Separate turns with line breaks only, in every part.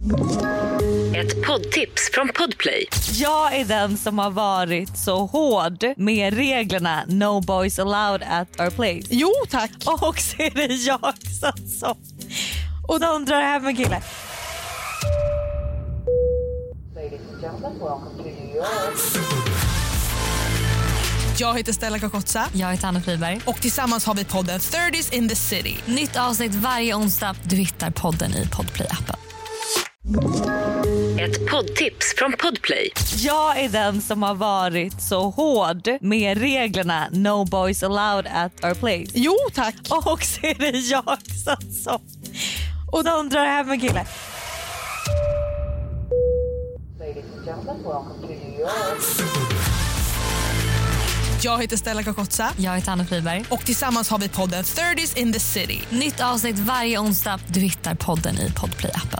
Ett poddtips från Podplay.
Jag är den som har varit så hård med reglerna No boys allowed at our place.
Jo, tack.
Och så är det jag som och de drar hem en kille.
Jag heter Stella Kakotsa.
Jag heter Anna Friberg.
Och tillsammans har vi podden 30s in the city.
Nytt avsnitt varje onsdag. Du hittar podden i Podplay-appen.
Ett poddtips från Podplay.
Jag är den som har varit så hård med reglerna No boys allowed at our place.
Jo, tack.
Och så är det jag som och de drar hem en kille.
Jag heter Stella Kakotsa.
Jag heter Anna Friberg.
Och tillsammans har vi podden 30s in the city.
Nytt avsnitt varje onsdag. Du hittar podden i Podplay-appen.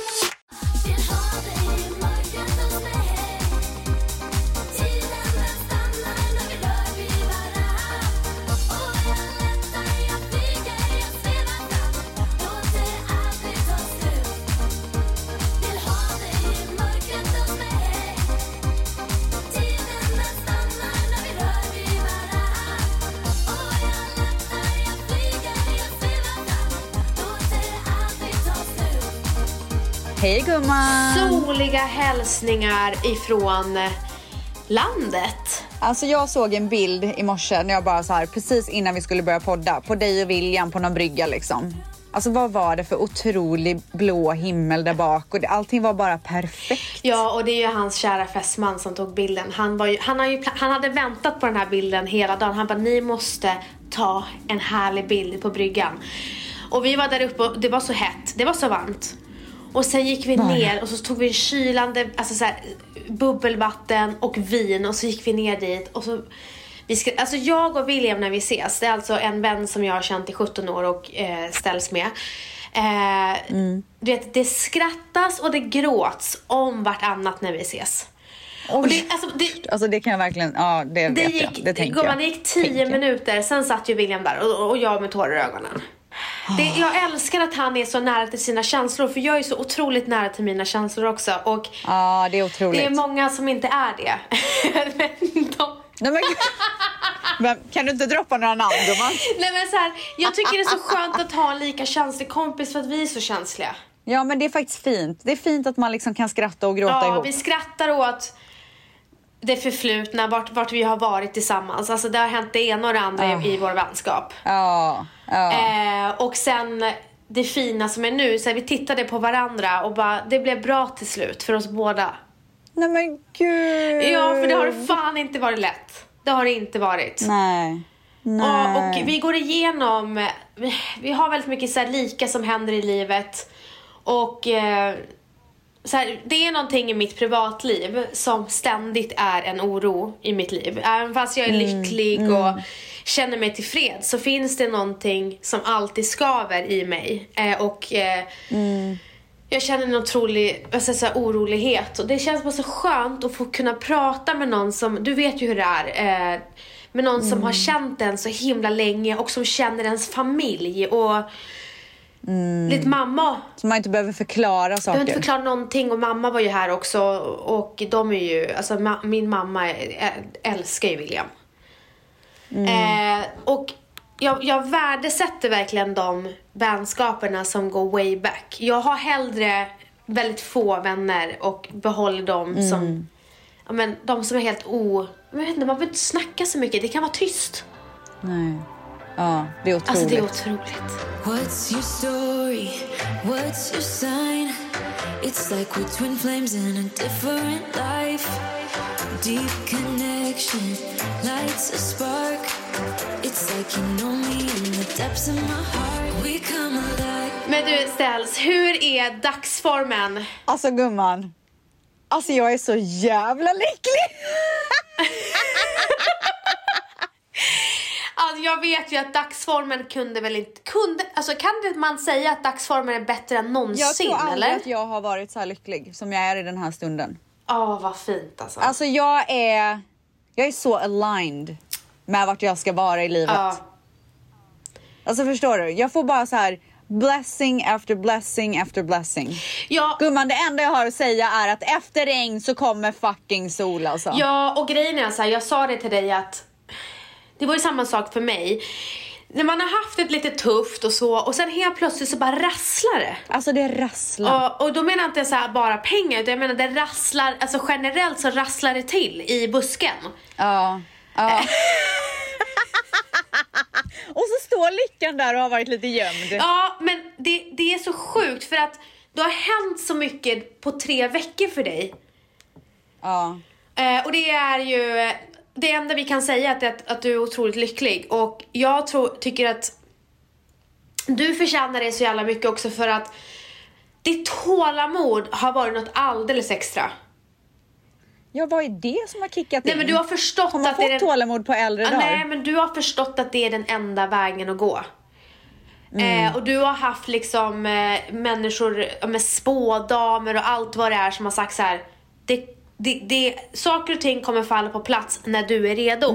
Hej gumman!
Soliga hälsningar ifrån landet.
Alltså jag såg en bild i morse när jag bara så här, precis innan vi skulle börja podda, på dig och William på någon brygga liksom. Alltså vad var det för otrolig blå himmel där bak och allting var bara perfekt.
Ja, och det är ju hans kära fästman som tog bilden. Han hade väntat på den här bilden hela dagen. Han bara, ni måste ta en härlig bild på bryggan. Och vi var där uppe och det var så hett, det var så varmt. Och sen gick vi ner och så tog vi en kylande, alltså så här, bubbelvatten och vin och så gick vi ner dit och så alltså jag och William när vi ses, det är alltså en vän som jag har känt i 17 år och ställs med. Du vet, det skrattas och det gråts om vartannat när vi ses. Och
det kan jag verkligen, ja det vet jag, det tänker jag.
Det gick 10 minuter, sen satt ju William där och jag med tårar i ögonen. Jag älskar att han är så nära till sina känslor, för jag är så otroligt nära till mina känslor också. Och
ja, det är otroligt.
det är många som inte är det.
Men kan du inte droppa några namn då, man?
Nej men så här, jag tycker det är så skönt att ha en lika känslig kompis för att vi är så känsliga.
Ja, men det är faktiskt fint. Det är fint att man liksom kan skratta och gråta ihop.
Ja, vi skrattar åt det förflutna, vart vi har varit tillsammans. Alltså det har hänt det ena och det andra i vår vänskap. Och sen det fina som är nu, så här, vi tittade på varandra och bara, det blev bra till slut för oss båda.
Nej men gud.
Ja, för det har fan inte varit lätt. Det har det inte varit.
Nej.
Och vi går igenom, vi har väldigt mycket så här lika som händer i livet. Och så här, det är någonting i mitt privatliv som ständigt är en oro i mitt liv. Även fast jag är lycklig och känner mig tillfreds, så finns det någonting som alltid skaver i mig. Jag känner en otrolig orolighet. Och det känns bara så skönt att få kunna prata med någon som, du vet ju hur det är, med någon som har känt en så himla länge och som känner ens familj. Och lite mamma.
Så man inte behöver förklara saker.
Jag behöver inte förklara någonting. Och mamma var ju här också. Och de är ju, alltså min mamma älskar ju William. Och jag värdesätter verkligen de vänskaperna som går way back. Jag har hellre väldigt få vänner och behåller dem som, ja, men de som är helt jag vet inte, man behöver inte snacka så mycket. Det kan vara tyst.
Nej. Ja, det är otroligt.
Alltså det är otroligt.
What's your story? What's your sign? It's like we're twin flames in a different life. Deep connection lights a spark. It's like you know me in the depths of my heart. We come alive.
Men du Ställs, hur är dagsformen?
Alltså gumman, alltså jag är så jävla lycklig.
Alltså jag vet ju att dagsformen kan man säga att dagsformen är bättre än någonsin,
jag tror aldrig
eller?
att jag har varit så här lycklig som jag är i den här stunden.
Vad fint alltså.
Alltså jag är så aligned med vart jag ska vara i livet. Alltså förstår du? Jag får bara så här blessing after blessing after blessing.
Ja.
Gumman, det enda jag har att säga är att efter regn så kommer fucking sol alltså.
Ja, och grejen är så här, jag sa det till dig att det var ju samma sak för mig. När man har haft ett lite tufft och så, och sen helt plötsligt så bara rasslar det.
Alltså det rasslar.
Och då menar jag inte så här bara pengar, utan jag menar det rasslar, alltså generellt så rasslar det till i busken.
Ja. Och så står lyckan där och har varit lite gömd.
Ja, men det är så sjukt för att det har hänt så mycket på 3 veckor för dig.
Ja.
Och det är ju det enda vi kan säga att du är otroligt lycklig. Och jag tycker att du förtjänar det så jävla mycket också, för att ditt tålamod har varit något alldeles extra.
Ja, vad är det som har kickat in?
Nej, men du har förstått
har man
att det är
fått tålamod på äldre dagar?
Nej, men du har förstått att det är den enda vägen att gå. Och du har haft liksom människor med spådamer och allt vad det är som har sagt så här: saker och ting kommer falla på plats när du är redo.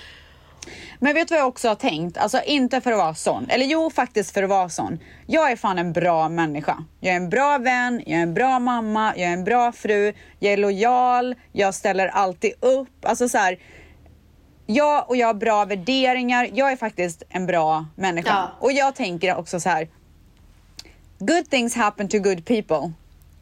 Men vet du vad jag också har tänkt? Alltså inte för att vara sån. Eller jo, faktiskt för att vara sån. Jag är fan en bra människa. Jag är en bra vän, jag är en bra mamma, jag är en bra fru, jag är lojal, jag ställer alltid upp. Alltså så här, jag har bra värderingar. Jag är faktiskt en bra människa.
Ja.
Och jag tänker också så här: good things happen to good people.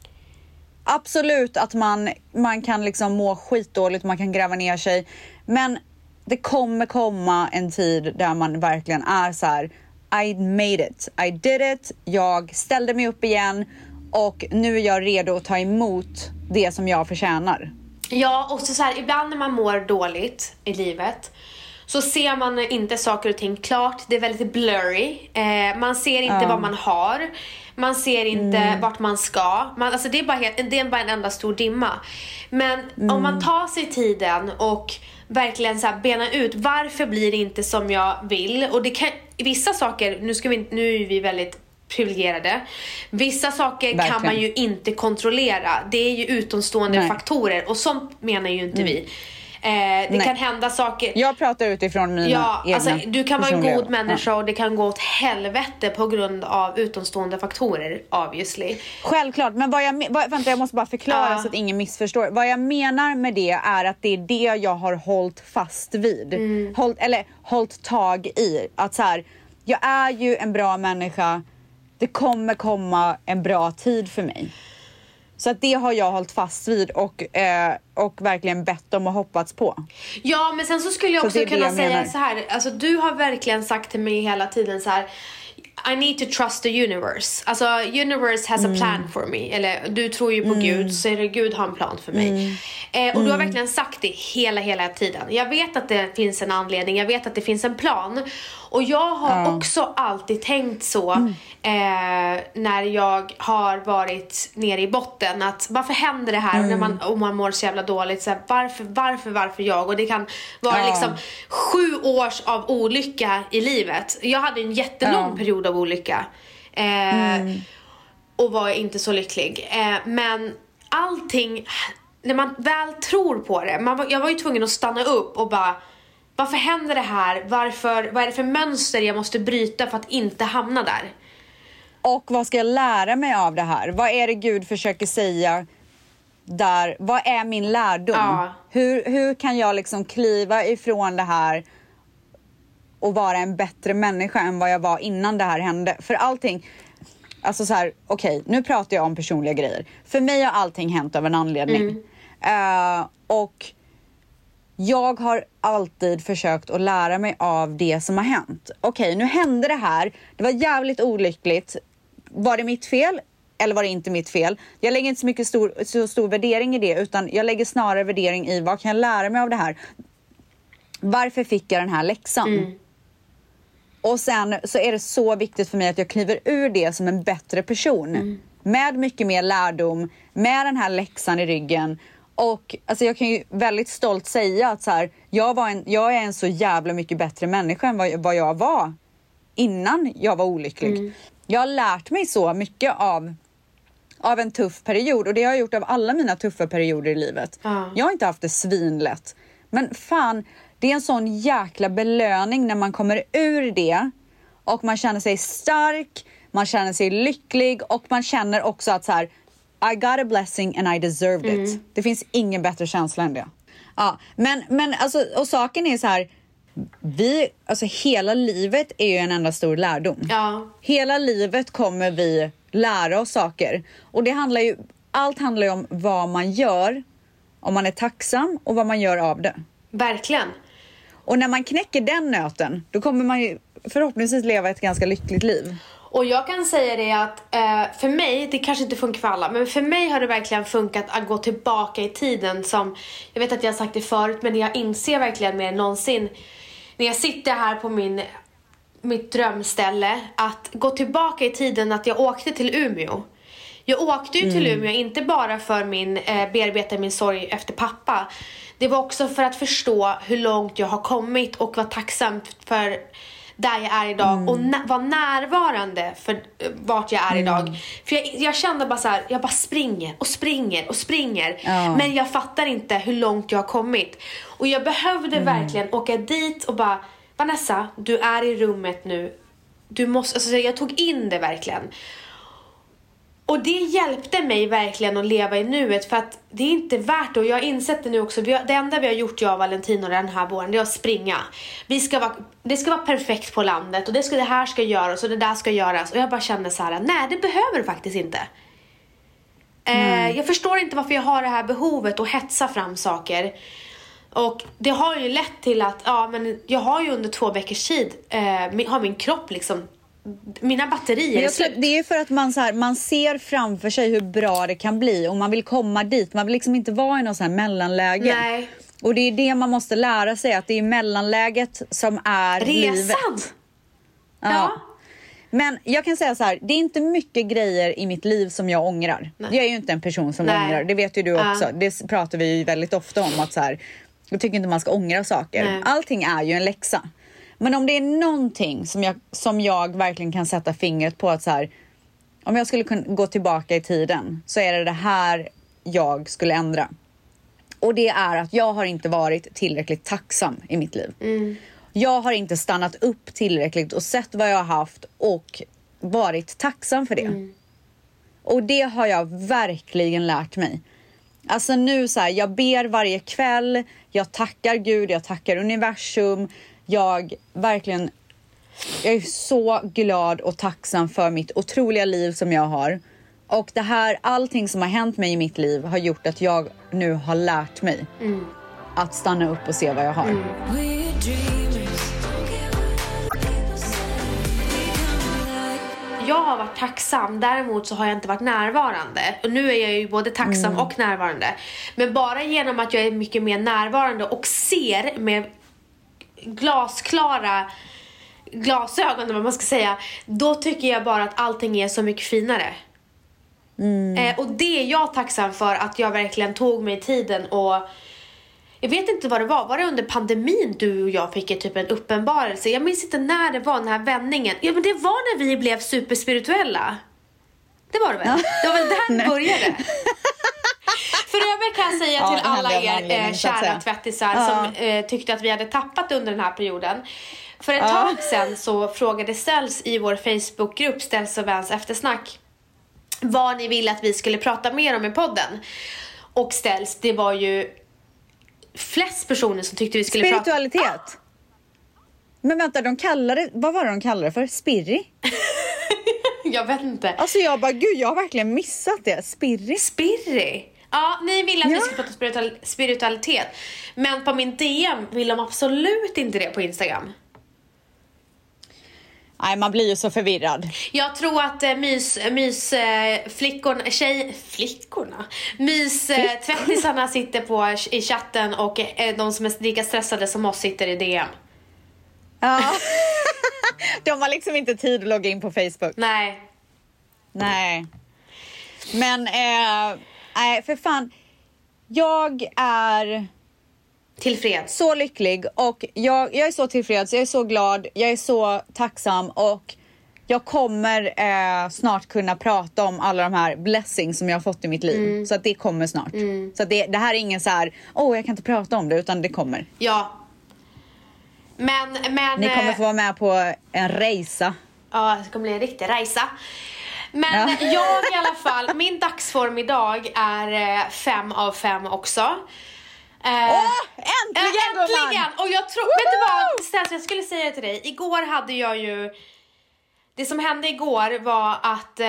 Absolut att man kan liksom må skitdåligt, man kan gräva ner sig. Men det kommer komma en tid där man verkligen är så här: I made it, I did it, jag ställde mig upp igen och nu är jag redo att ta emot det som jag förtjänar.
Ja, och så här, ibland när man mår dåligt i livet så ser man inte saker och ting klart. Det är väldigt blurry. Man ser inte vad man har. Man ser inte vart man ska. Alltså det är bara en enda stor dimma. Men om man tar sig tiden och verkligen så här bena ut, varför blir det inte som jag vill? Och det kan, vissa saker, nu är vi väldigt privilegierade. Vissa saker
verkligen
kan man ju inte kontrollera. Det är ju utomstående faktorer, och sånt menar ju inte vi. Det kan hända saker.
Jag pratar utifrån mina egna
alltså, du kan vara en
personliga,
god människa och det kan gå åt helvete på grund av utomstående faktorer, obviously.
Självklart, men vänta, jag måste bara förklara så att ingen missförstår. Vad jag menar med det är att det är det jag har hållit fast vid. Hållit tag i. Att så här, jag är ju en bra människa. Det kommer komma en bra tid för mig. Så att det har jag hållit fast vid och verkligen bett om och hoppats på.
Ja, men sen så skulle jag också kunna säga
menar.
så här. Alltså du har verkligen sagt till mig hela tiden så här: I need to trust the universe. Alltså universe has a plan for me. Eller du tror ju på Gud, så är det Gud har en plan för mig. Och du har verkligen sagt det hela tiden. Jag vet att det finns en anledning. Jag vet att det finns en plan. Och jag har också alltid tänkt så när jag har varit nere i botten, att varför händer det här? Och om man mår så jävla dåligt, så här, varför jag? Och det kan vara liksom 7 års av olycka i livet. Jag hade en jättelång period av olycka och var inte så lycklig. Men allting, när man väl tror på det, jag var ju tvungen att stanna upp och bara: varför händer det här? Vad är det för mönster jag måste bryta för att inte hamna där?
Och vad ska jag lära mig av det här? Vad är det Gud försöker säga där? Vad är min lärdom?
Ja.
Hur kan jag liksom kliva ifrån det här och vara en bättre människa än vad jag var innan det här hände? För allting, alltså så här, okej, nu pratar jag om personliga grejer. För mig har allting hänt av en anledning. Och jag har alltid försökt att lära mig av det som har hänt. Okej, nu hände det här. Det var jävligt olyckligt. Var det mitt fel eller var det inte mitt fel? Jag lägger inte så mycket stor värdering i det, utan jag lägger snarare värdering i vad kan jag lära mig av det här? Varför fick jag den här läxan? Och sen så är det så viktigt för mig att jag kliver ur det som en bättre person. Med mycket mer lärdom, med den här läxan i ryggen. Och alltså jag kan ju väldigt stolt säga att så här, jag är en så jävla mycket bättre människa än vad jag var innan jag var olycklig. Jag har lärt mig så mycket av en tuff period, och det har jag gjort av alla mina tuffa perioder i livet. Jag har inte haft det svinlätt. Men fan, det är en sån jäkla belöning när man kommer ur det och man känner sig stark, man känner sig lycklig och man känner också att så här, I got a blessing and I deserved it. Det finns ingen bättre känsla än det. Ja, men alltså, och saken är så här, alltså hela livet är ju en enda stor lärdom.
Ja.
Hela livet kommer vi lära oss saker. Och allt handlar ju om vad man gör, om man är tacksam och vad man gör av det.
Verkligen.
Och när man knäcker den nöten, då kommer man ju förhoppningsvis leva ett ganska lyckligt liv.
Och jag kan säga det att för mig, det kanske inte funkar för alla, men för mig har det verkligen funkat att gå tillbaka i tiden. Som, jag vet att jag har sagt det förut, men jag inser verkligen mer än någonsin när jag sitter här på mitt drömställe, att gå tillbaka i tiden, att jag åkte till Umeå. Jag åkte ju till Umeå inte bara för bearbeta min sorg efter pappa. Det var också för att förstå hur långt jag har kommit och vara tacksam för där jag är idag och vara närvarande för vart jag är idag. För jag kände bara så här, jag bara springer. Men jag fattar inte hur långt jag har kommit. Och jag behövde verkligen åka dit och bara, Vanessa, du är i rummet nu. Du måste, alltså jag tog in det verkligen. Och det hjälpte mig verkligen att leva i nuet, för att det är inte värt det. Och jag har insett det nu också. Det enda vi har gjort, jag och Valentino, den här våren, det är att springa. Det ska vara perfekt på landet. Och det här ska göras och det där ska göras. Och jag bara känner så här, nej, det behöver du faktiskt inte. Jag förstår inte varför jag har det här behovet att hetsa fram saker. Och det har ju lett till att men jag har ju under 2 veckors tid har min kropp liksom, mina batterier är slut.
Det är för att man ser framför sig hur bra det kan bli och man vill komma dit. Man vill liksom inte vara i någon sån här mellanläge.
Nej.
Och det är det man måste lära sig, att det är mellanläget som är
resan.
Livet.
Ja.
Men jag kan säga så här, det är inte mycket grejer i mitt liv som jag ångrar. Nej. Jag är ju inte en person som ångrar, det vet ju du också. Det pratar vi ju väldigt ofta om, att så här, jag tycker inte man ska ångra saker. Nej. Allting är ju en läxa. Men om det är någonting som jag verkligen kan sätta fingret på, att så här, om jag skulle kunna gå tillbaka i tiden, så är det här jag skulle ändra. Och det är att jag har inte varit tillräckligt tacksam i mitt liv. Jag har inte stannat upp tillräckligt och sett vad jag har haft och varit tacksam för det. Och det har jag verkligen lärt mig. Alltså nu så här, jag ber varje kväll, jag tackar Gud, jag tackar universum. Jag är så glad och tacksam för mitt otroliga liv som jag har. Och allting som har hänt mig i mitt liv har gjort att jag nu har lärt mig att stanna upp och se vad jag har.
Jag har varit tacksam, däremot så har jag inte varit närvarande. Och nu är jag ju både tacksam och närvarande. Men bara genom att jag är mycket mer närvarande och ser med glasklara glasögon, vad man ska säga, då tycker jag bara att allting är så mycket finare. Och det är jag tacksam för, att jag verkligen tog mig tiden. Och jag vet inte vad det var det under pandemin du och jag fick typ en uppenbarelse? Jag minns inte när det var, den här vändningen. Ja, men det var när vi blev superspirituella. Det var det väl? Det var väl där det började. För övrigt kan jag säga till alla er kära tvättisar som tyckte att vi hade tappat under den här perioden. För ett tag sedan så frågade Ställs i vår Facebookgrupp Ställs och Väns eftersnack vad ni ville att vi skulle prata mer om i podden. Och Ställs, det var ju flest personer som tyckte vi skulle
spiritualitet.
prata.
Men vänta, vad var det de kallade det för? Spirri?
Jag vet inte.
Alltså jag bara, gud, jag har verkligen missat det. Spirri.
Ja, ni ville att vi skulle prata spiritualitet. Men på min DM vill de absolut inte det på Instagram.
Nej, man blir ju så förvirrad.
Jag tror att tvättisarna sitter i chatten, och de som är lika stressade som oss sitter i DM.
Ja. De har liksom inte tid att logga in på Facebook.
Nej.
Men nej, för fan. Jag är
tillfreds.
Så lycklig, och jag är så tillfreds, jag är så glad, jag är så tacksam, och jag kommer snart kunna prata om alla de här blessings som jag har fått i mitt liv. Så att det kommer snart. Så att det här är ingen så här, jag kan inte prata om det, utan det kommer.
Ja. Men
ni kommer få vara med på en resa.
Ja, det kommer bli en riktig resa. Men jag i alla fall, min dagsform idag är 5 av 5 också.
Äntligen!
Och jag tror, vet du vad, Stens, jag skulle säga till dig. Igår hade jag ju, det som hände igår var att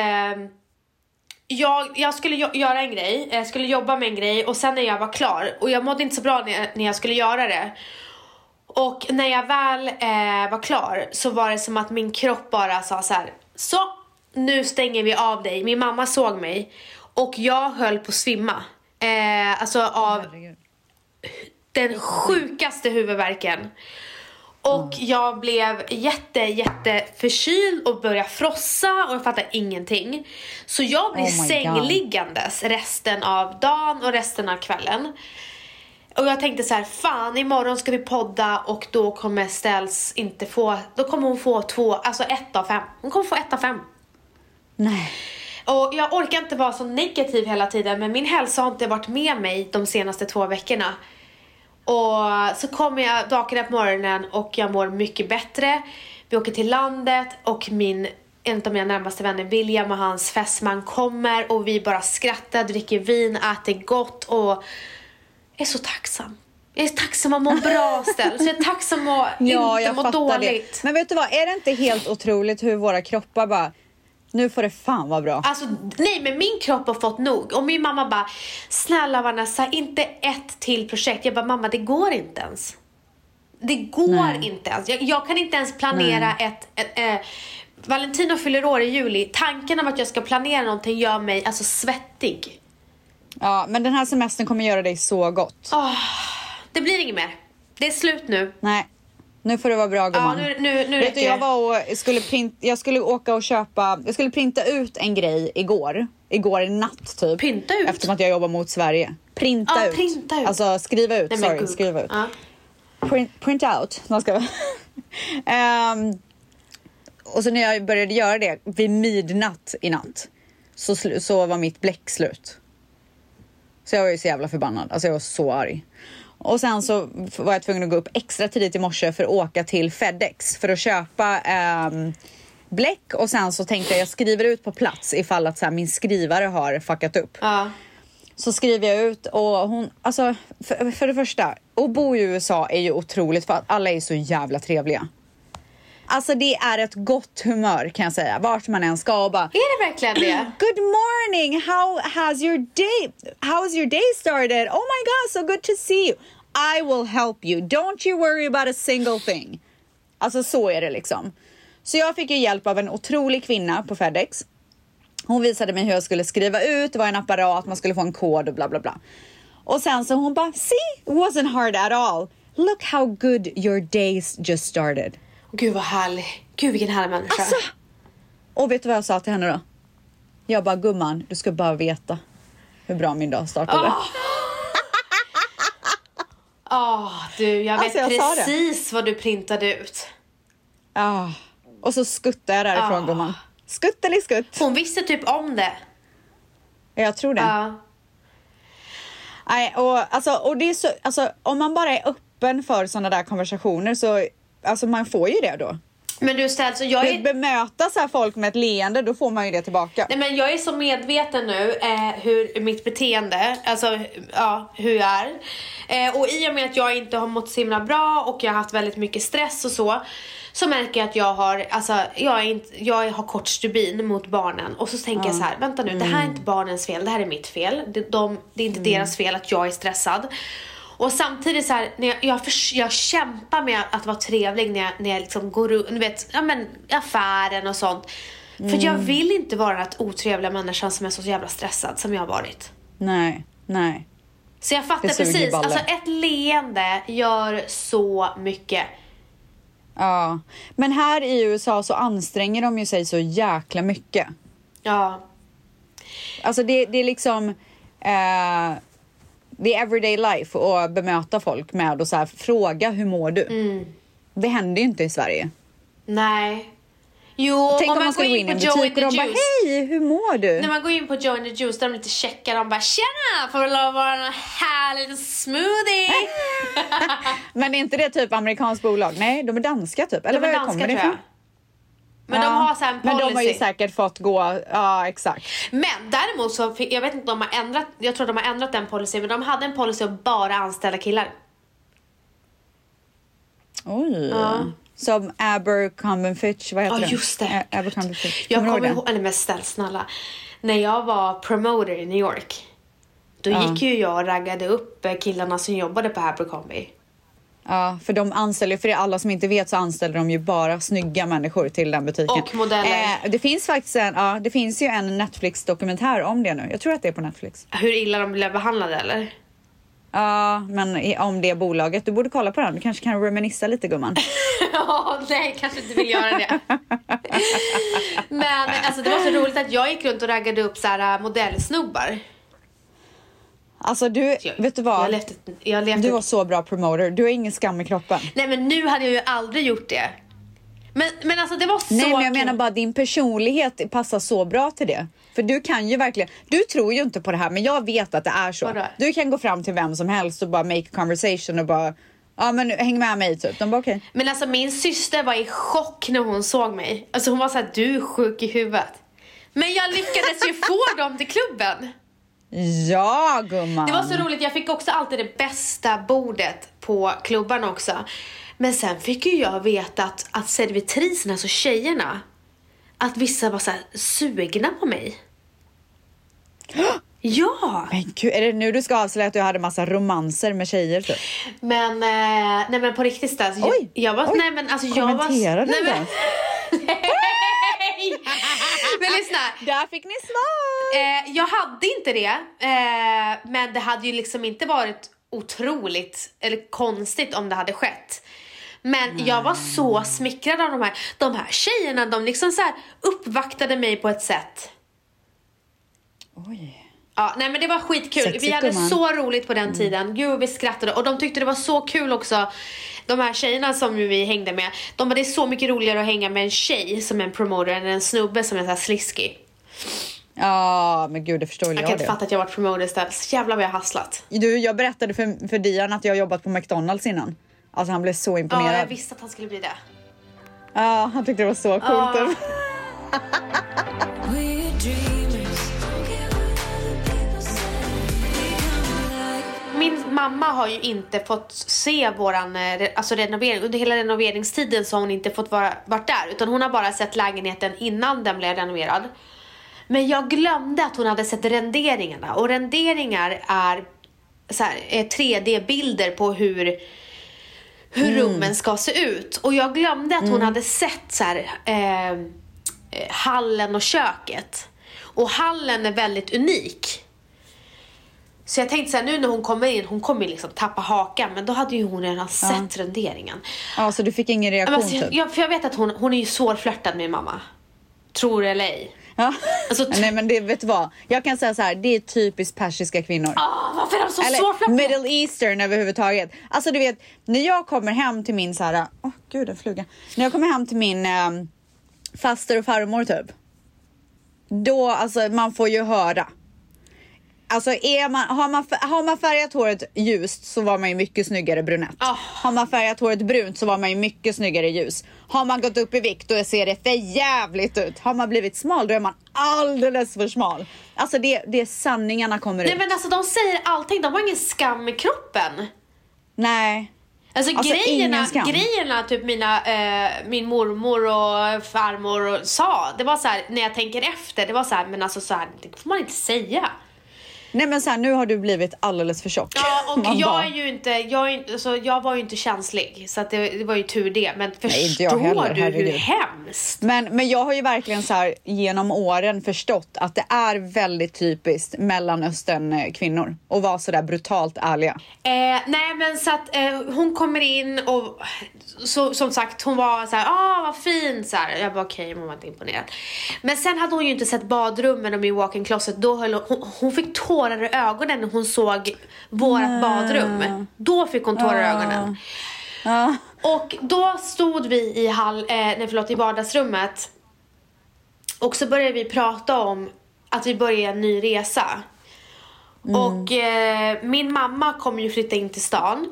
jag skulle göra en grej, jag skulle jobba med en grej, och sen när jag var klar, och jag mådde inte så bra när jag skulle göra det. Och när jag väl var klar så var det som att min kropp bara sa så här: så, nu stänger vi av dig. Min mamma såg mig och jag höll på att svimma. Alltså av den sjukaste huvudvärken. Och jag blev jätte förkyld och började frossa och jag fattade ingenting. Så jag blev sängliggandes resten av dagen och resten av kvällen. Och jag tänkte så här: fan, imorgon ska vi podda och då kommer Ställs inte få, då kommer hon få 1 av 5. Hon kommer få 1 av 5. Nej. Och jag orkar inte vara så negativ hela tiden, men min hälsa har inte varit med mig de senaste 2 veckorna. Och så kommer jag vakna på morgonen och jag mår mycket bättre. Vi åker till landet och en av mina närmaste vänner, William, och hans fästman kommer, och vi bara skrattar, dricker vin, äter gott, och jag är så tacksam. Jag är tacksam att må bra ställt. Så jag är tacksam att inte må dåligt.
Det. Men vet du vad, är det inte helt otroligt hur våra kroppar bara, nu får det fan vara bra.
Alltså, nej, men min kropp har fått nog. Och min mamma bara, snälla Vanessa, inte ett till projekt. Jag bara, mamma, det går inte ens. Det går inte ens. Jag kan inte ens planera Valentino fyller år i juli. Tanken om att jag ska planera någonting gör mig alltså svettig.
Ja, men den här semestern kommer göra dig så gott.
Det blir inget mer. Det är slut nu.
Nej. Nu får det vara bra, gumman.
Ja, nu
vet du, jag skulle åka och köpa, jag skulle printa ut en grej igår natt typ.
Printa ut?
Eftersom att jag jobbar mot Sverige. Printa ut. Alltså skriva ut, skriva ut. Print out. Och så när jag började göra det vid midnatt i natt så var mitt bläck slut. Så jag var ju så jävla förbannad. Alltså jag var så arg. Och sen så var jag tvungen att gå upp extra tidigt i morse för att åka till FedEx för att köpa bläck. Och sen så tänkte jag skriver ut på plats ifall att så här, min skrivare har fuckat upp. Så skriver jag ut, och hon, alltså för det första, att bo i USA är ju otroligt för att alla är så jävla trevliga. Alltså det är ett gott humör, kan jag säga, vart man än ska, och bara,
är det verkligen det?
Good morning, how has your day started? Oh my god, so good to see you. I will help you, don't you worry about a single thing. Alltså så är det liksom. Så jag fick ju hjälp av en otrolig kvinna på FedEx. Hon visade mig hur jag skulle skriva ut, det var en apparat, man skulle få en kod och bla bla bla. Och sen så hon bara, see, it wasn't hard at all. Look how good your days just started.
Gud vad härlig. Gud vilken härlig människa.
Alltså, och vet du vad jag sa till henne då? Jag bara, gumman, du ska bara veta hur bra min dag startade.
Du, jag vet precis vad du printade ut.
Och så skuttade jag därifrån, gumman. Skutt eller skutt.
Hon visste typ om det.
Jag tror det. Nej, och det är så, alltså, om man bara är öppen för sådana där konversationer så, alltså man får ju det då.
Men du Ställs, så jag är...
bemöta så här folk med ett leende, då får man ju det tillbaka.
Nej, men jag är så medveten nu hur mitt beteende, alltså hur jag är. Och i och med att jag inte har mått så himla bra och jag har haft väldigt mycket stress och så märker jag att jag har kort stubin mot barnen. Och så tänker jag så här, vänta nu, det här är inte barnens fel, det här är mitt fel. Det är inte deras fel att jag är stressad. Och samtidigt så här, när jag kämpar med att vara trevlig när jag liksom går runt, du vet, affären och sånt. För jag vill inte vara den otrevliga människan som är så jävla stressad som jag har varit.
Nej.
Så jag fattar precis, alltså ett leende gör så mycket.
Ja, men här i USA så anstränger de ju sig så jäkla mycket.
Ja.
Alltså det är liksom det är everyday life och bemöta folk med och så här, fråga hur mår du? Det händer ju inte i Sverige.
Nej. Jo,
tänk om man skulle gå in i en butik och de bara, hej, hur mår du?
När man går in på Join the Juice, där de lite checkar, de bara, tjena, får du lov att vara en härlig smoothie? Men
är inte det typ amerikanskt bolag? Nej, de är danska typ. Eller var kommer det ifrån?
Men de har så här en policy.
Men de har ju säkert fått gå, ja exakt.
Men däremot så, jag vet inte om de har ändrat, jag tror de har ändrat den policy, men de hade en policy att bara anställa killar.
Oj.
Ja.
Som Abercrombie Fitch, vad heter det?
Ja, just det.
Abercrombie Fitch.
Jag
Kommer du
kommer
ihåg
ihåg, eller men snälla. När jag var promoter i New York, då gick ju jag och raggade upp killarna som jobbade på Abercrombie.
Ja, för de anställer, för alla som inte vet så anställer de ju bara snygga människor till den butiken.
Och modeller.
Det finns faktiskt det finns ju en Netflix-dokumentär om det nu. Jag tror att det är på Netflix.
Hur illa de blev behandlade, eller?
Ja, men om det bolaget, du borde kolla på den. Du kanske kan reminissa lite, gumman.
Ja, nej, kanske inte vill göra det. Men alltså, det var så roligt att jag gick runt och raggade upp så här modellsnubbar.
Alltså du, vet du vad?
Jag levde
du var så bra promoter. Du har ingen skam i kroppen.
Nej, men nu hade jag ju aldrig gjort det. Men alltså det var så...
Nej, men jag menar bara din personlighet passar så bra till det. För du kan ju verkligen... Du tror ju inte på det här, men jag vet att det är så.
Vadå?
Du kan gå fram till vem som helst och bara make a conversation och bara... Ja, men häng med mig typ. De bara okej.
Men alltså min syster var i chock när hon såg mig. Alltså hon var så här, du är sjuk i huvudet. Men jag lyckades ju få dem till klubben.
Ja, gumman.
Det var så roligt, jag fick också alltid det bästa bordet på klubban också. Men sen fick ju jag veta att servitriserna, alltså tjejerna, att vissa var så här sugna på mig. Ja!
Men gud, är det nu du ska avslöja att du hade massa romanser med tjejer typ?
Men, nej men på riktigt så alltså,
oj,
jag var,
oj.
nej men alltså jag var...
Kommenterar du det?
Men lyssna.
Där fick ni svar!
Jag hade inte det, men det hade ju liksom inte varit otroligt eller konstigt om det hade skett. Men jag var så smickrad av de här tjejerna, de liksom så här uppvaktade mig på ett sätt.
Oj.
Ja, nej men det var skitkul.
Sexigt,
vi hade
gumman.
så roligt på den tiden. Gud, vi skrattade. Och de tyckte det var så kul också. De här tjejerna som vi hängde med, de bara, det är så mycket roligare att hänga med en tjej som är en promoter än en snubbe som är så här sliskig.
Ja, men gud, det förstår
Jag
jag
kan inte
det.
fatta att jag varit promoter istället. Så jävlar vad jag hasslat.
Du, jag berättade för Dian att jag har jobbat på McDonald's innan. Alltså han blev så imponerad.
Ja, jag visste att han skulle bli det.
Ja, han tyckte det var så coolt.
Ja.
We're dreamers. Don't care what other people say. We come alive.
Min mamma har ju inte fått se våran alltså renovering. Under hela renoveringstiden så har hon inte fått varit där. Utan hon har bara sett lägenheten innan den blev renoverad. Men jag glömde att hon hade sett renderingarna. Och renderingar är så här, 3D-bilder på hur rummen ska se ut. Och jag glömde att hon hade sett så här, hallen och köket. Och hallen är väldigt unik. Så jag tänkte så här, nu när hon kommer in, hon kommer liksom tappa hakan. Men då hade ju hon redan sett renderingen.
Ja, så du fick ingen reaktion
Alltså,
typ?
för jag vet att hon är ju svårflörtad med mamma. Tror eller ej.
Ja.
Alltså,
Nej, men det, vet du vad? Jag kan säga så här, det är typiskt persiska kvinnor.
varför är de så
Eller
svårflörtade?
Middle Eastern överhuvudtaget. Alltså du vet, när jag kommer hem till min så här, gud en fluga. När jag kommer hem till min faster och farmor typ. Då, alltså man får ju höra. Alltså har man färgat håret ljust så var man ju mycket snyggare brunett. Har man färgat håret brunt så var man ju mycket snyggare ljus. Har man gått upp i vikt då ser det för jävligt ut. Har man blivit smal då är man alldeles för smal. Alltså det sanningarna kommer ut.
Nej men alltså de säger allting, de har ingen skam i kroppen.
Nej.
Alltså
ingen skam.
grejerna typ min mormor och farmor sa, det var så här, när jag tänker efter, det var så här, men alltså så här, det får man inte säga.
Nej men så här, nu har du blivit alldeles för tjock.
Ja, och
Man
jag
bara,
är ju inte, jag var ju inte känslig, så att det var ju tur det. Men
Nej, inte jag
förstår
heller,
du
herregud.
hur hemskt?
Men jag har ju verkligen så här genom åren förstått att det är väldigt typiskt Mellanöstern kvinnor att vara så där brutalt ärliga.
Nej men så att hon kommer in och så, som sagt hon var så här, vad fin så här. Jag bara okej, hon var inte imponerad. Men sen hade hon ju inte sett badrummen och min walk-in closet. Då höll hon fick tårar i ögonen när hon såg vårat badrum. Då fick hon tårar i ögonen. Och då stod vi i vardagsrummet. Och så började vi prata om att vi börjar en ny resa. Och min mamma kommer ju flytta in till stan.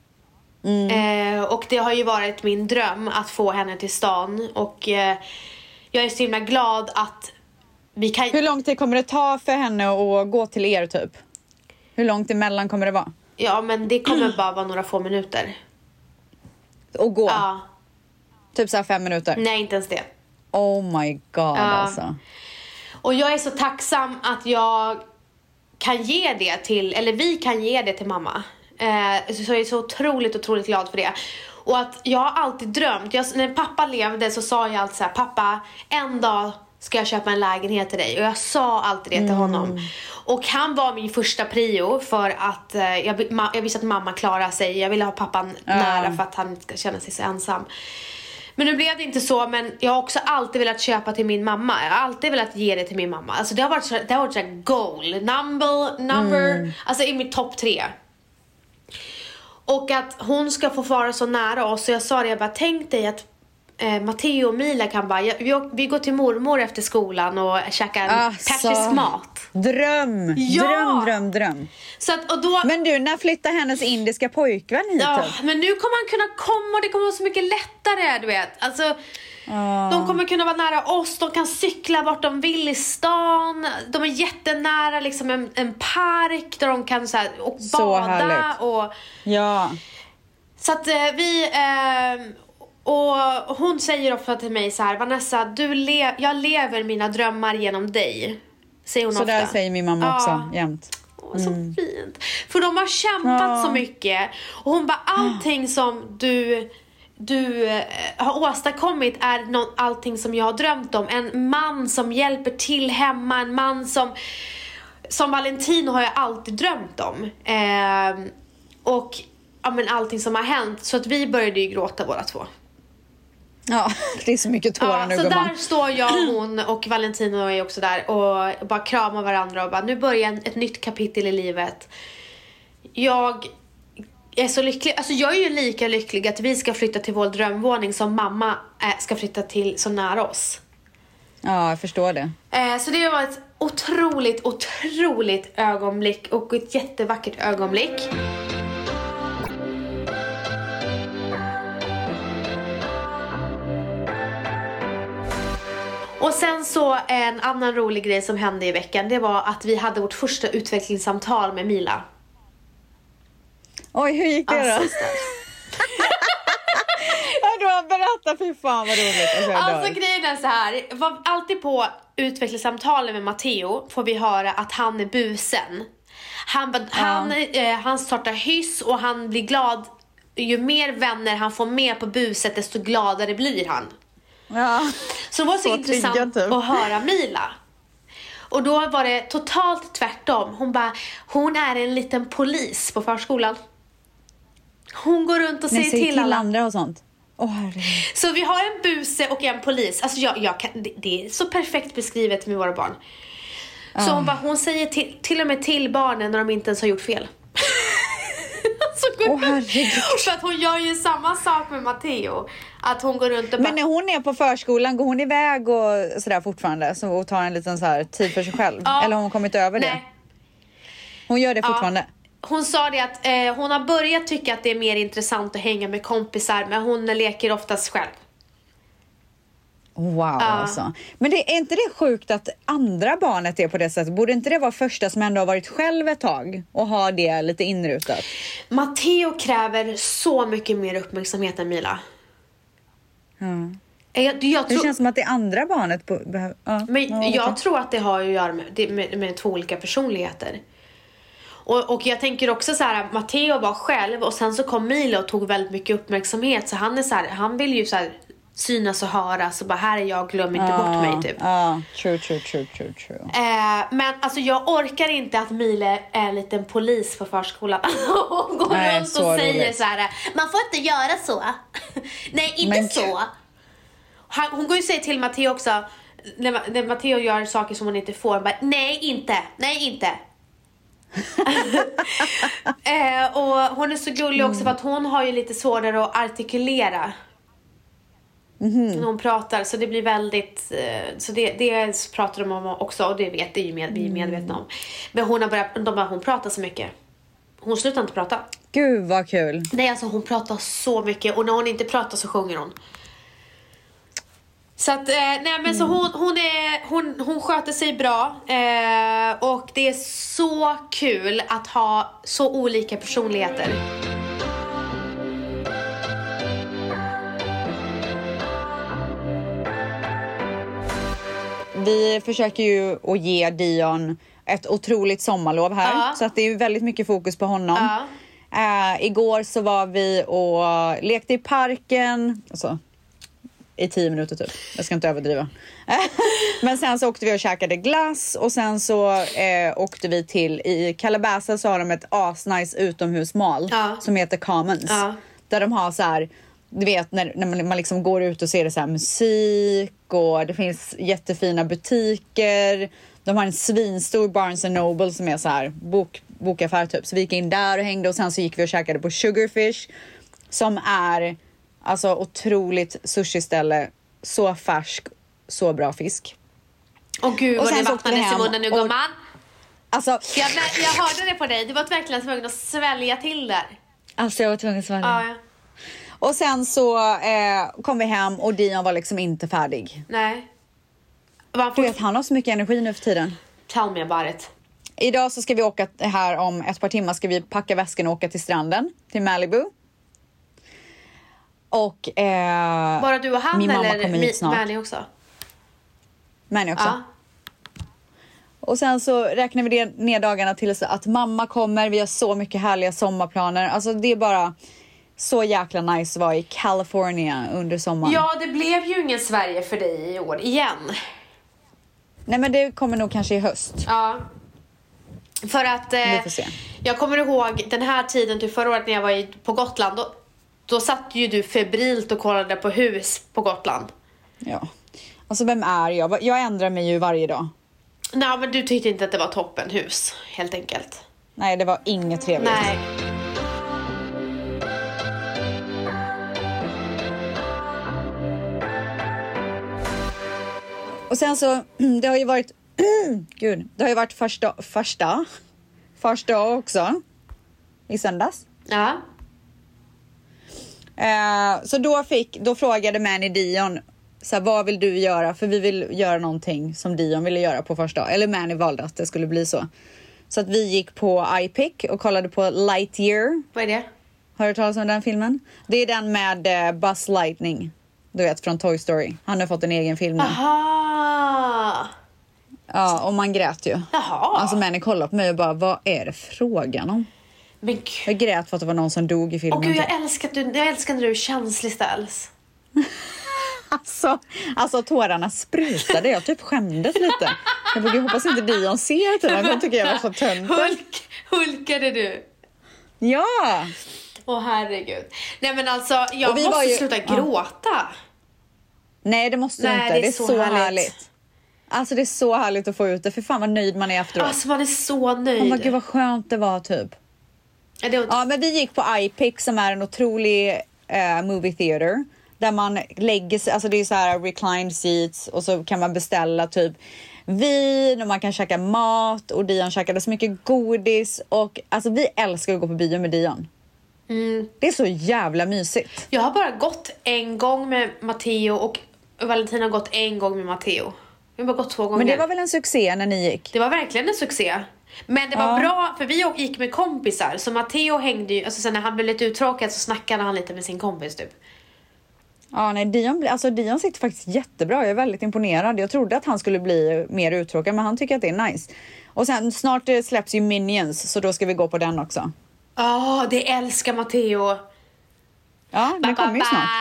Och det har ju varit min dröm att få henne till stan. Och jag är så himla glad att vi kan...
Hur lång tid kommer det ta för henne att gå till er typ? Hur långt emellan kommer det vara?
Ja, men det kommer bara vara några få minuter.
Och gå?
Ja.
Typ så här 5 minuter?
Nej, inte ens det.
Oh my god alltså.
Och jag är så tacksam att jag kan ge det till, eller vi kan ge det till mamma. Så jag är så otroligt glad för det. Och att jag har alltid drömt, när pappa levde så sa jag alltid så här: pappa, en dag ska jag köpa en lägenhet till dig. Och jag sa alltid det till honom. Och han var min första prio för att jag visste att mamma klarar sig. Jag ville ha pappan nära för att han inte ska känna sig så ensam. Men nu blev det inte så, men jag har också alltid velat köpa till min mamma. Jag har alltid velat ge det till min mamma. Alltså det har varit så här goal, number alltså i mitt topp 3. Och att hon ska få vara så nära oss. Så jag sa det, jag bara, tänk dig att Matteo och Mila kan bara, vi går till mormor efter skolan och käkar persisk mat.
Dröm, dröm. Så att, och då, men du, när flyttar hennes indiska pojkvän hit?
Ja, men nu kommer han kunna komma och det kommer vara så mycket lättare, du vet. Alltså, de kommer kunna vara nära oss, de kan cykla vart de vill i stan. De är jättenära liksom en park där de kan så här, och bada. Och,
ja.
Så att och hon säger ofta till mig så här: Vanessa, jag lever mina drömmar genom dig. Säger hon
så
ofta.
Där säger min mamma också jämt.
Så fint. För de har kämpat så mycket. Och hon bara, allting som du har åstadkommit är allting som jag har drömt om. En man som hjälper till hemma. En man som Valentino har jag alltid drömt om. Och ja, men allting som har hänt. Så att vi började ju gråta båda två.
Ja, det är så mycket tårar nu.
Så där står jag, hon och Valentino är också där och bara kramar varandra och bara, nu börjar ett nytt kapitel i livet. Jag är så lycklig, alltså jag är ju lika lycklig att vi ska flytta till vår drömvåning som mamma ska flytta till så nära oss.
Ja, jag förstår det.
Så det var ett otroligt ögonblick och ett jättevackert ögonblick. Och sen så en annan rolig grej som hände i veckan, det var att vi hade vårt första utvecklingssamtal med Mila.
Oj, hur gick det då? Du har berättat, fy fan vad roligt.
Alltså grejen är så här, alltid på utvecklingssamtalen med Matteo får vi höra att han är busen. Han startar hyss och han blir glad. Ju mer vänner han får med på buset, desto gladare blir han. Ja. Så det var så intressant att höra Mila. Och då var det totalt tvärtom. Hon är en liten polis på förskolan. Hon går runt och säger till alla
andra och sånt.
Så vi har en buse och en polis. Alltså det är så perfekt beskrivet med våra barn. Så hon säger till och med till barnen när de inte ens har gjort fel. För att hon gör ju samma sak med Matteo. Att hon går runt och
Men när hon är på förskolan, går hon iväg och sådär fortfarande och tar en liten så här tid för sig själv? Eller har hon kommit över det? Hon gör det fortfarande?
Hon sa det att hon har börjat tycka att det är mer intressant att hänga med kompisar. Men hon leker oftast själv.
Wow, alltså. Men är inte det sjukt att andra barnet är på det sättet? Borde inte det vara första som ändå har varit själv ett tag och ha det lite inrutat?
Matteo kräver så mycket mer uppmärksamhet än Mila.
Det känns som att det andra barnet
men jag tror att det har att göra med två olika personligheter. Och jag tänker också så här, Matteo var själv och sen så kom Mila och tog väldigt mycket uppmärksamhet. Så han är så här, han vill ju så här synas och höra, så bara, här är jag, glöm inte bort mig typ.
True.
Men alltså jag orkar inte att Mila är en liten polis på förskolan och går runt och säger så här: man får inte göra så. Nej, inte så. Hon går ju säga till Matteo också, när Matteo gör saker som hon inte får, bara, nej inte. Och hon är så gullig också för att hon har ju lite svårare att artikulera när hon pratar, så det blir väldigt så det pratar de om också, och det vet det ju vi är medvetna om. Men hon pratar så mycket. Hon slutar inte prata.
Gud vad kul.
Nej, alltså hon pratar så mycket, och när hon inte pratar så sjunger hon. Så att, nej men så hon sköter sig bra. Och det är så kul att ha så olika personligheter.
Vi försöker ju att ge Dion ett otroligt sommarlov här.
Ja.
Så att det är väldigt mycket fokus på honom.
Ja.
Igår så var vi och lekte i parken. Alltså, i 10 minuter typ. Jag ska inte överdriva. Men sen så åkte vi och käkade glass. Och sen så åkte vi till... I Calabasas så har de ett asnice utomhusmal. Som heter Commons. Där de har så här... Du vet när man liksom går ut och ser det så här musik. Och det finns jättefina butiker. De har en svinstor Barnes & Noble som är så här bokaffär typ. Så vi gick in där och hängde. Och sen så gick vi och käkade på Sugarfish. Som är... Alltså otroligt sushi-ställe. Så färsk, så bra fisk.
Åh gud vad det vattnades i munnen nu, gumman.
Alltså,
jag hörde det på dig. Du var verkligen tvungen att svälja till där.
Alltså jag var tvungen att svälja.
Ja.
Och sen så kom vi hem och Dion var liksom inte färdig.
Nej.
Du vet, han har så mycket energi nu för tiden.
Tell me about it.
Idag så ska vi åka här om ett par timmar. Ska vi packa väskan och åka till stranden. Till Malibu. Och
bara du och han
min mamma
eller
kommer hit snart.
Manny också?
Manny också. Och sen så räknar vi ner dagarna till så att mamma kommer. Vi har så mycket härliga sommarplaner. Alltså det är bara så jäkla nice att vara i California under sommaren.
Ja, det blev ju ingen Sverige för dig i år igen.
Nej, men det kommer nog kanske i höst.
Ja. För att
vi får se.
Jag kommer ihåg den här tiden till förra året när jag var på Gotland. Då satt ju du febrilt och kollade på hus på Gotland.
Ja. Alltså vem är jag? Jag ändrar mig ju varje dag.
Nej, men du tyckte inte att det var toppenhus, helt enkelt.
Nej, det var inget trevligt.
Nej.
Och sen så, det har ju varit... Gud, det har ju varit första dag också. I söndags.
Ja.
Så då frågade Manny Dion så här, vad vill du göra? För vi vill göra någonting som Dion ville göra på första dag. Eller Manny valde att det skulle bli så. Så att vi gick på iPic och kollade på Lightyear.
Vad är det?
Har du talat om den filmen? Det är den med Buzz Lightning. Du vet, från Toy Story. Han har fått en egen film nu.
Aha.
Ja, och man grät ju.
Jaha.
Alltså Manny kollade på mig och bara, vad är det frågan om?
Men gud.
Jag grät för att det var någon som dog i filmen.
Åh gud, jag älskar när du är känslig, Ställs.
Alltså tårarna sprutade. Jag typ skämdes lite. Jag hoppas inte Dion ser det. Jag tycker jag var så töntig.
Hulkade du?
Ja.
Åh herregud. Nej men alltså, jag
vi
måste
var ju,
sluta gråta.
Nej, det måste du inte. Det är så härligt. Alltså det är så härligt att få ut det. För fan vad nöjd man är efteråt.
Alltså man är så nöjd.
Oh, gud vad skönt det var typ. Ja, men vi gick på iPic som är en otrolig movie theater. Där man lägger sig, alltså det är så här reclined seats. Och så kan man beställa typ vin och man kan käka mat. Och Dion käkade så mycket godis. Och alltså vi älskar att gå på bio med Dion. Det är så jävla mysigt.
Jag har bara gått en gång med Matteo och Valentina har gått en gång med Matteo. Vi har bara gått 2 gånger.
Men det var väl en succé när ni gick?
Det var verkligen en succé. Men det var bra, för vi gick med kompisar. Så Matteo hängde ju, alltså sen när han blev lite uttråkad så snackade han lite med sin kompis typ.
Ja, nej, Dion sitter faktiskt jättebra. Jag är väldigt imponerad. Jag trodde att han skulle bli mer uttråkad, men han tycker att det är nice. Och sen snart släpps ju Minions, så då ska vi gå på den också.
Det älskar Matteo.
Ja, den kommer ju snart.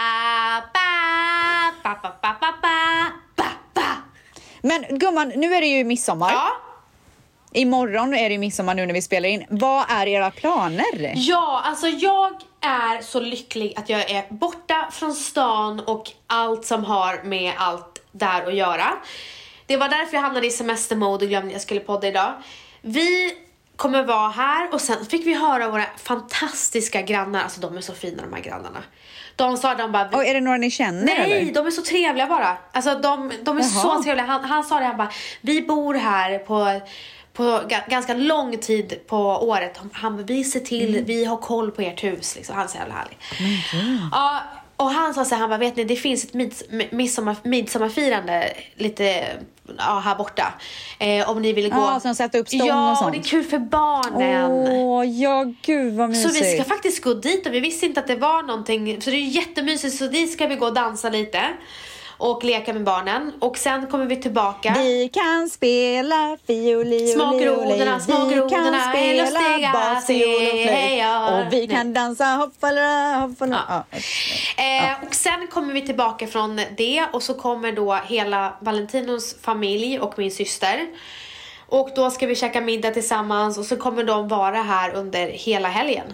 Men gumman, nu är det ju midsommar.
Ja.
Imorgon är det ju midsommar nu när vi spelar in. Vad är era planer?
Ja, alltså jag är så lycklig att jag är borta från stan och allt som har med allt där att göra. Det var därför jag hamnade i semestermode och glömde att jag skulle podda idag. Vi kommer vara här och sen fick vi höra våra fantastiska grannar. Alltså de är så fina, de här grannarna. De bara...
Och är det några ni känner?
Nej,
eller?
de är så trevliga bara. Alltså de är så trevliga. Han sa det, han bara, vi bor här på ganska lång tid på året. Han vi ser till, vi har koll på ert hus liksom. Han är så jävla härlig. Ja, Och han sa så här, han bara, vet ni, det finns ett midsommarfirande lite här borta. Om ni vill gå.
Ja, som sätter upp stånd och sånt.
Ja, det är kul för barnen.
Ja, gud vad mysigt.
Så vi ska faktiskt gå dit och vi visste inte att det var någonting. Så det är jättemysigt, så dit ska vi gå och dansa lite. Och leka med barnen. Och sen kommer vi tillbaka.
Vi kan spela fioli,
små grodorna,
vi kan spela bas, fiol och flöjt. Och vi kan dansa hoppala.
Ja. Och sen kommer vi tillbaka från det. Och så kommer då hela Valentinos familj och min syster. Och då ska vi käka middag tillsammans. Och så kommer de vara här under hela helgen.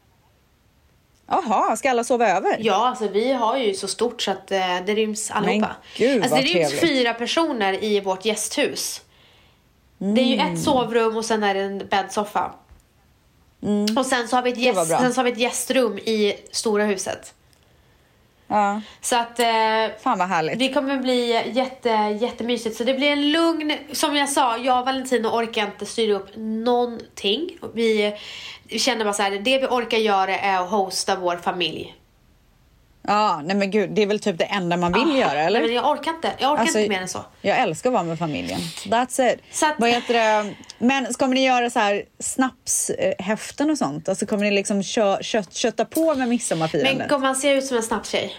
Jaha, ska alla sova över?
Ja, alltså vi har ju så stort så att det ryms allihopa.
Men gud,
alltså, det ryms
trevligt.
4 personer i vårt gästhus. Det är ju ett sovrum och sen är det en bäddsoffa. Och sen så har vi ett gästrum i stora huset.
Ja.
Så att
fan vad härligt.
det kommer bli jättemysigt. Så det blir en lugn, som jag sa, jag och Valentino orkar inte styra upp någonting. Vi känner bara så här, det vi orkar göra är att hosta vår familj.
Ja, nej men gud, det är väl typ det enda man vill göra, eller?
Men jag orkar inte inte mer än så.
Jag älskar att vara med familjen. That's it.
Så att,
vad heter det? Men kommer ni göra så här snapshäften och sånt? Alltså kommer ni liksom kötta på med midsommarfirandet?
men kommer man se ut som en snapstjej?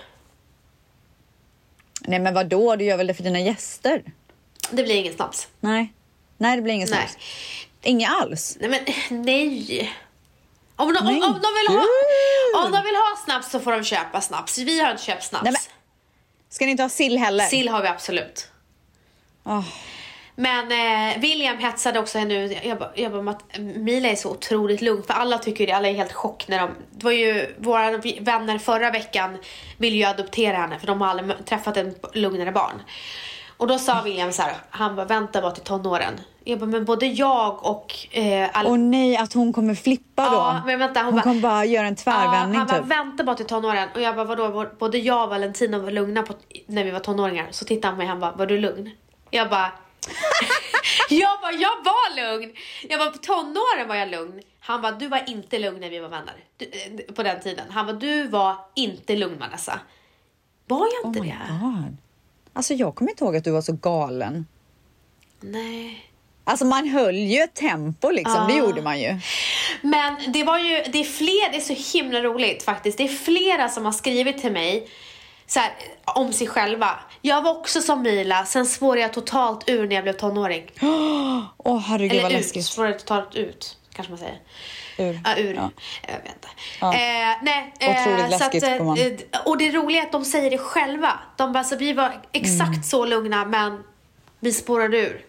Nej men vadå, du gör väl det för dina gäster?
Det blir ingen snaps.
Nej, det blir ingen snaps. Inga alls?
Nej men nej. Om de vill ha snaps så får de köpa snaps. Vi har inte köpt snaps.
Nej, men, ska ni inte ha sill heller?
Sill har vi absolut. Men William hetsade också nu. Jag bara att Mila är så otroligt lugn. För alla tycker det. Alla är helt chock när det var ju våra vänner förra veckan ville ju adoptera henne. För de har aldrig träffat en lugnare barn. Och då sa William så här, han bara, vänta bara till tonåren. Jag bara, men både jag och
Åh nej, att hon kommer flippa då.
Ja, men vänta,
hon kommer bara göra en tvärvändning
han
typ.
bara, vänta bara till tonåren. Och jag bara, vadå? Både jag och Valentina var lugna när vi var tonåringar. Så tittade han på mig, han bara, var du lugn? Jag bara jag var lugn. Jag var på tonåren var jag lugn. Han bara, du var inte lugn när vi var vänner på den tiden. Han bara, du var inte lugn, Vanessa. Var jag inte det?
God. Alltså jag kommer inte ihåg att du var så galen.
Nej.
Alltså man höll ju ett tempo liksom, det gjorde man ju.
Men det är så himla roligt faktiskt. Det är flera som har skrivit till mig så här, om sig själva. Jag var också som Mila, sen spårade jag totalt ur när jag blev tonåring.
Herregud
eller
vad
ut,
läskigt.
spårade totalt ut, kanske man säger. Ur. Ja. Jag vet inte. Nej,
otroligt läskigt
så att,
får man.
och det roliga är att de säger det själva. De bara, så vi var exakt så lugna, men vi spårade ur.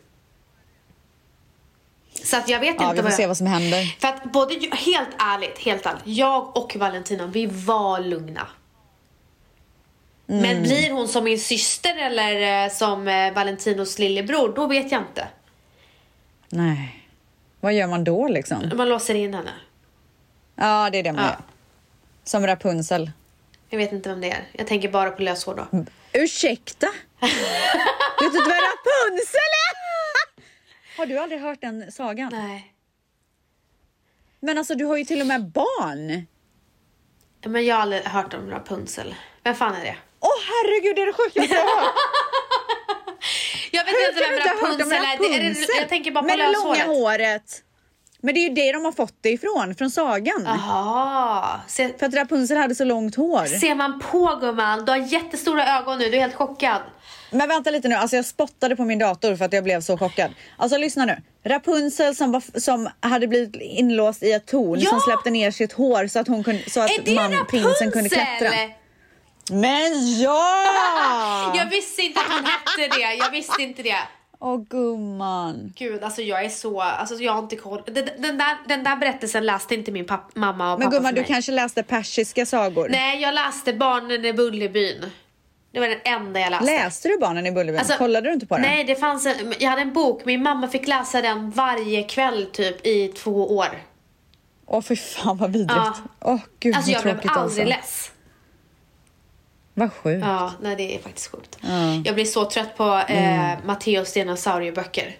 Så att jag vet inte
vi får se vad som händer.
För att helt ärligt, jag och Valentina, vi var lugna. Men blir hon som min syster eller som Valentinos lillebror, då vet jag inte.
Nej. Vad gör man då liksom?
Man låser in henne.
Ja, det är det man gör. Som Rapunzel.
Jag vet inte vem det är. Jag tänker bara på löshår då.
Ursäkta? Vet du inte vad Rapunzel är? Har du aldrig hört den sagan?
Nej.
Men alltså, du har ju till och med barn.
Men jag har aldrig hört om Rapunzel. Vem fan är det?
Herregud, det är det sjukaste jag har hört.
Jag vet inte vem Rapunzel är. Jag tänker bara på
löshåret.
löshåret.
Med det långa håret. Men det är ju det de har fått det ifrån, från sagan.
Jaha.
För att Rapunzel hade så långt hår.
Ser man på, gumman? Du har jättestora ögon nu, du är helt chockad.
Men vänta lite nu, alltså jag spottade på min dator för att jag blev så chockad. Alltså lyssna nu. Rapunzel som hade blivit inlåst i ett torn, som släppte ner sitt hår så att hon kunde, så att prinsen kunde klättra. Men ja!
Jag visste inte att hon hette det. Jag visste inte det.
Gumman.
Gud, alltså jag är så... Alltså jag har inte koll. Den där berättelsen läste inte min mamma och pappa.
Men gumman,
för mig.
du kanske läste persiska sagor?
Nej, jag läste Barnen i Bullerbyn. Det var den enda jag läste.
Läste du Barnen i Bullerbyn?
Alltså,
kollade du inte på den?
Nej, det fanns jag hade en bok. Min mamma fick läsa den varje kväll typ i 2 år.
Fy fan vad vidrigt. Gud,
alltså jag blev aldrig
alltså.
less.
Vad sjukt.
Ja, nej, det är faktiskt sjukt. Jag blir så trött på Matteos dinosaurieböcker.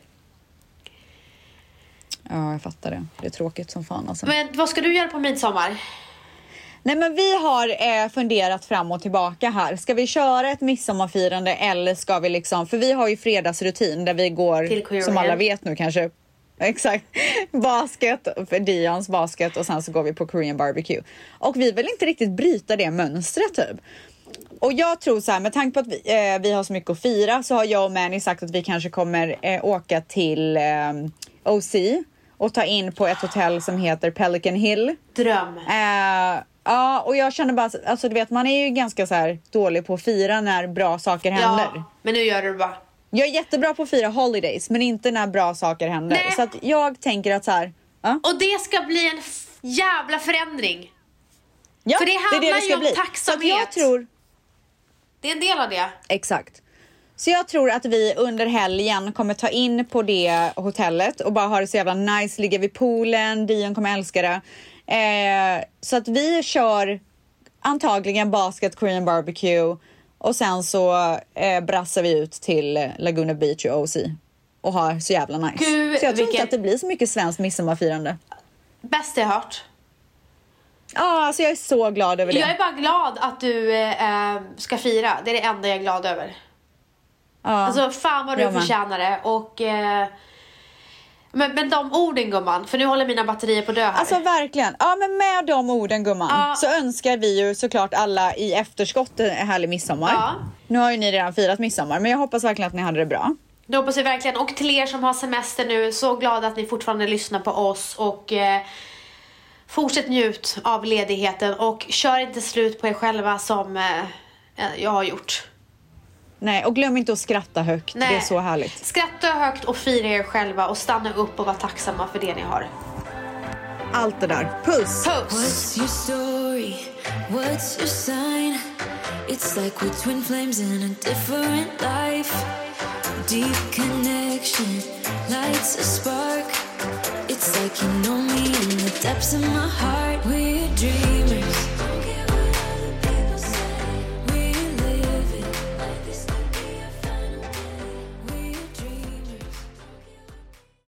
Ja, jag fattar det. Det är tråkigt som fan alltså.
Men vad ska du göra på midsommar?
Nej, men vi har funderat fram och tillbaka här. Ska vi köra ett midsommarfirande eller ska vi liksom... För vi har ju fredagsrutin där vi går, som alla vet nu kanske... Exakt. Basket, för Dions basket och sen så går vi på Korean barbecue. Och vi vill inte riktigt bryta det mönstret typ. Och jag tror så här, med tanke på att vi har så mycket att fira så har jag och Manny sagt att vi kanske kommer åka till OC och ta in på ett hotell som heter Pelican Hill.
Dröm.
Ja, och jag känner bara, alltså du vet, man är ju ganska så här dålig på att fira när bra saker händer.
Ja, men nu gör du det bara.
Jag är jättebra på att fira holidays, men inte när bra saker händer.
Nej.
Så att jag tänker att så här...
Och det ska bli en jävla förändring.
Ja,
för det handlar ju om tacksamhet.
Så jag tror...
Det är en del av det.
Exakt. Så jag tror att vi under helgen kommer ta in på det hotellet och bara ha det så jävla nice, ligga vid poolen, Dion kommer älska det. Så att vi kör antagligen basket, Korean barbecue och sen så brassar vi ut till Laguna Beach och OC och har så jävla nice.
Gud,
så jag tror inte att det blir så mycket svenskt midsommarfirande.
Bäst jag hört.
Ja, alltså jag är så glad över det.
Jag är bara glad att du ska fira. Det är det enda jag är glad över.
Ja,
alltså fan vad du förtjänar det. Och men de orden gumman, för nu håller mina batterier på att dö här.
Alltså verkligen, ja men med de orden gumman så önskar vi ju såklart alla i efterskott en härlig midsommar.
Ja.
Nu har ju ni redan firat midsommar, men jag hoppas verkligen att ni hade det bra.
Det hoppas jag verkligen, och till er som har semester nu, så glada att ni fortfarande lyssnar på oss och fortsätt njut av ledigheten och kör inte slut på er själva som jag har gjort.
Nej, och glöm inte att skratta högt. Nej. Det är så härligt.
Skratta högt och fira er själva och stanna upp och vara tacksamma för det ni har.
Allt det där. Puss!
What's your story? What's your sign? It's like we're twin flames in a different life. Deep connection lights a spark. It's like you know me in the depths of my heart. We're dreamers.